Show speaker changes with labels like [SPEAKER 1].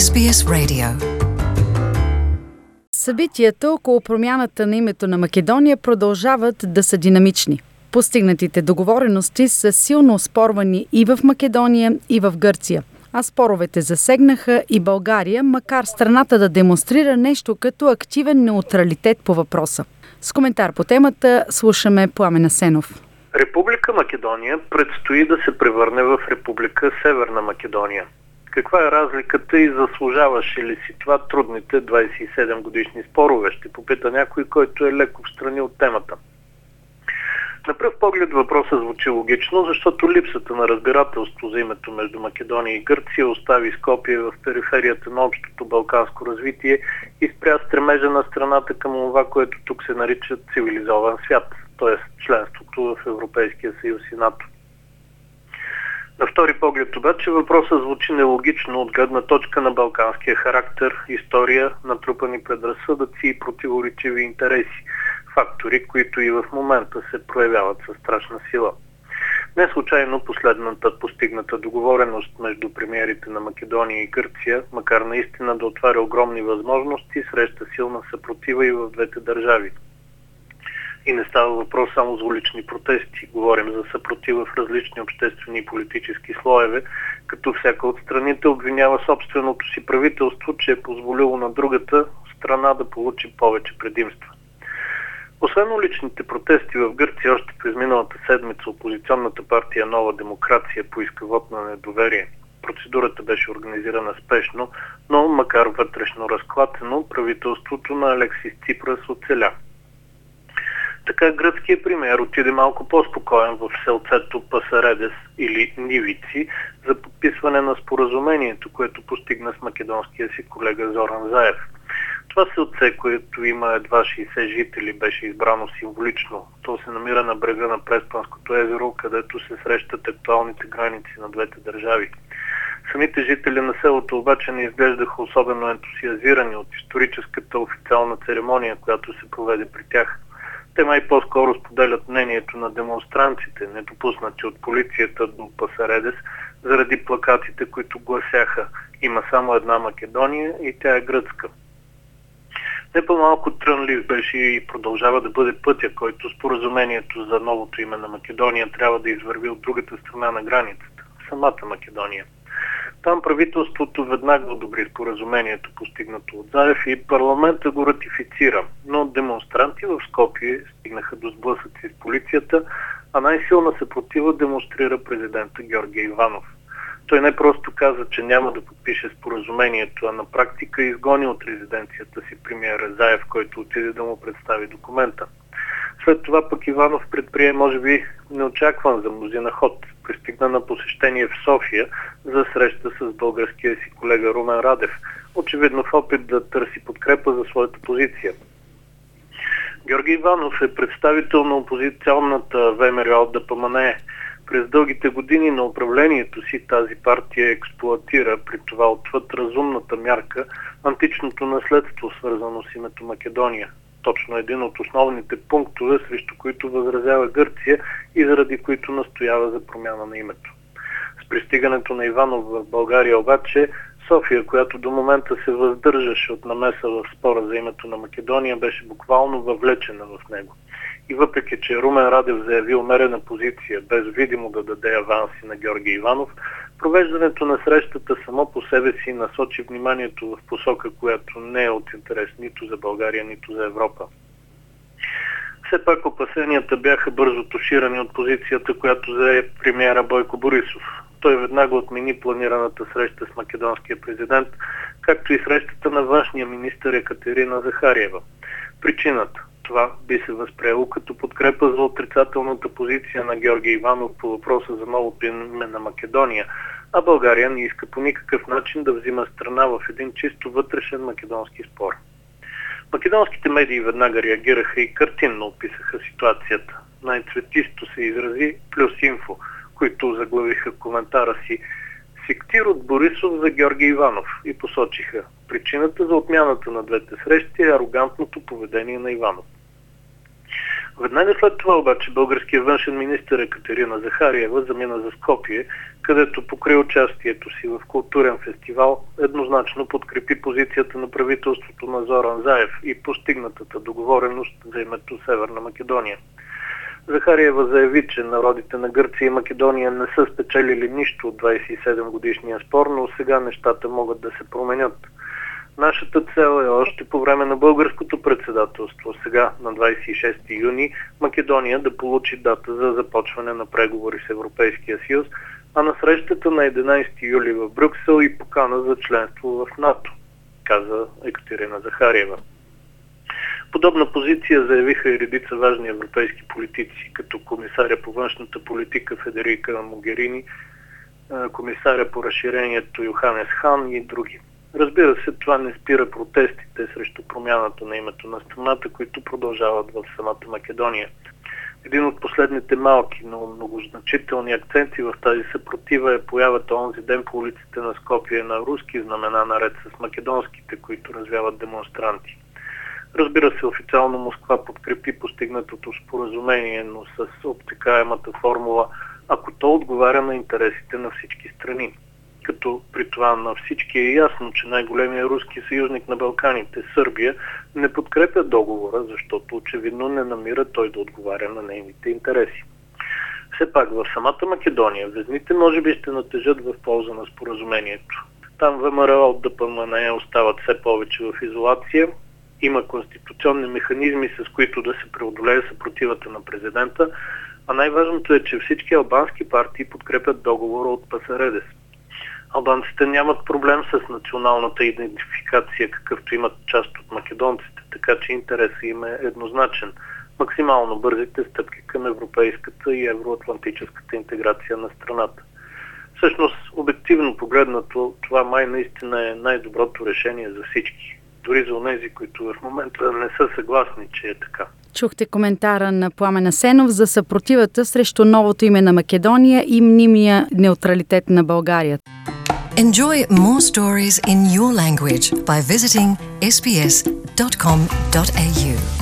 [SPEAKER 1] SBS Radio. Събитията около промяната на името на Македония продължават да са динамични. Постигнатите договорености са силно оспорвани и в Македония, и в Гърция. А споровете засегнаха и България, макар страната да демонстрира нещо като активен неутралитет по въпроса. С коментар по темата слушаме Пламен Асенов.
[SPEAKER 2] Република Македония предстои да се превърне в Република Северна Македония. Каква е разликата и заслужаваше ли си това трудните 27 годишни спорове? Ще попита някой, който е леко встрани от темата. На пръв поглед въпросът звучи логично, защото липсата на разбирателство за името между Македония и Гърция остави Скопие в периферията на общото балканско развитие и спря стремежа на страната към това, което тук се нарича цивилизован свят, т.е. членството в Европейския съюз и НАТО. На втори поглед обаче въпросът звучи нелогично от гледна точка на балканския характер, история, натрупани предразсъдъци и противоречиви интереси, фактори, които и в момента се проявяват със страшна сила. Не случайно последната постигната договореност между премиерите на Македония и Гърция, макар наистина да отваря огромни възможности, среща силна съпротива и в двете държави. И не става въпрос само за улични протести. Говорим за съпротива в различни обществени и политически слоеве, като всяка от страните обвинява собственото си правителство, че е позволило на другата страна да получи повече предимства. Освен уличните протести в Гърция, още през миналата седмица опозиционната партия Нова демокрация поиска вот на недоверие. Процедурата беше организирана спешно, но макар вътрешно разклатено, правителството на Алексис Ципрас оцеля. Така гръцкият премиер отиде малко по-спокоен в селцето Пасаредес или Нивици за подписване на споразумението, което постигна с македонския си колега Зоран Заев. Това селце, което има едва 60 жители, беше избрано символично. То се намира на брега на Преспанското езеро, където се срещат актуалните граници на двете държави. Самите жители на селото обаче не изглеждаха особено ентусиазирани от историческата официална церемония, която се проведе при тях. Те май по-скоро споделят мнението на демонстрантите, недопуснати от полицията до Пасаредес, заради плакатите, които гласяха: "Има само една Македония и тя е гръцка". Не по-малко трънлив беше и продължава да бъде пътя, който споразумението за новото име на Македония трябва да извърви от другата страна на границата, самата Македония. Там правителството веднага одобри споразумението, постигнато от Заев, и парламента го ратифицира, но демонстранти в Скопие стигнаха до сблъсъци с полицията, а най-силна съпротива демонстрира президента Георги Иванов. Той не просто каза, че няма да подпише споразумението, а на практика изгони от резиденцията си премиера Заев, който отиде да му представи документа. След това пък Иванов предприе, може би, неочакван за мнозина ход. Пристигна на посещение в София за среща с българския си колега Румен Радев, очевидно в опит да търси подкрепа за своята позиция. Георги Иванов е представител на опозиционната ВМРО ДПМНЕ. През дългите години на управлението си тази партия експлоатира, при това отвъд разумната мярка, античното наследство, свързано с името Македония. Точно един от основните пунктове, срещу които възразява Гърция и заради които настоява за промяна на името. С пристигането на Иванов в България обаче, София, която до момента се въздържаше от намеса в спора за името на Македония, беше буквално въвлечена в него. И въпреки, че Румен Радев заяви умерена позиция, без видимо да даде аванси на Георги Иванов, провеждането на срещата само по себе си насочи вниманието в посока, която не е от интерес нито за България, нито за Европа. Все пак опасенията бяха бързо туширани от позицията, която зае премиера Бойко Борисов. Той веднага отмени планираната среща с македонския президент, както и срещата на външния министър Екатерина Захариева. Причината: това би се възприело като подкрепа за отрицателната позиция на Георги Иванов по въпроса за новото име на Македония, а България не иска по никакъв начин да взима страна в един чисто вътрешен македонски спор. Македонските медии веднага реагираха и картинно описаха ситуацията. Най-цветисто се изрази Плюс-Инфо, които заглавиха коментара си "Сектир от Борисов за Георги Иванов" и посочиха: причината за отмяната на двете срещи е арогантното поведение на Иванов. Веднага след това обаче българският външен министър Екатерина Захариева замина за Скопие, където покри участието си в културен фестивал еднозначно подкрепи позицията на правителството на Зоран Заев и постигнатата договореност за името Северна Македония. Захариева заяви, че народите на Гърция и Македония не са спечелили нищо от 27-годишния спор, но сега нещата могат да се променят. Нашата цел е още по време на българското председателство, сега на 26 юни, Македония да получи дата за започване на преговори с Европейския съюз, а на срещата на 11 юли в Брюксел и покана за членство в НАТО, каза Екатерина Захариева. Подобна позиция заявиха и редица важни европейски политици, като комисаря по външната политика Федерика Могерини, комисаря по разширението Йоханес Хан и други. Разбира се, това не спира протестите срещу промяната на името на страната, които продължават в самата Македония. Един от последните малки, но многозначителни акценти в тази съпротива е появата онзи ден по улиците на Скопие на руски знамена наред с македонските, които развяват демонстранти. Разбира се, официално Москва подкрепи постигнатото споразумение, но с обтекаемата формула, ако то отговаря на интересите на всички страни. Като при това на всички е ясно, че най-големият руски съюзник на Балканите, Сърбия, не подкрепя договора, защото очевидно не намира той да отговаря на нейните интереси. Все пак в самата Македония везните може би ще натежат в полза на споразумението. Там ВМРО от ДПМНЕ остават все повече в изолация. Има конституционни механизми, с които да се преодолее съпротивата на президента, а най-важното е, че всички албански партии подкрепят договора от ПСРДС. Албанците нямат проблем с националната идентификация, какъвто имат част от македонците, така че интересът им е еднозначен. Максимално бързите стъпки към европейската и евроатлантическата интеграция на страната. Всъщност, обективно погледнато, това май наистина е най-доброто решение за всички. Дори за онези, които в момента не са съгласни, че е така.
[SPEAKER 1] Чухте коментара на Пламен Асенов за съпротивата срещу новото име на Македония и мнимия неутралитет на България.
[SPEAKER 3] Enjoy more stories in your language by visiting sbs.com.au.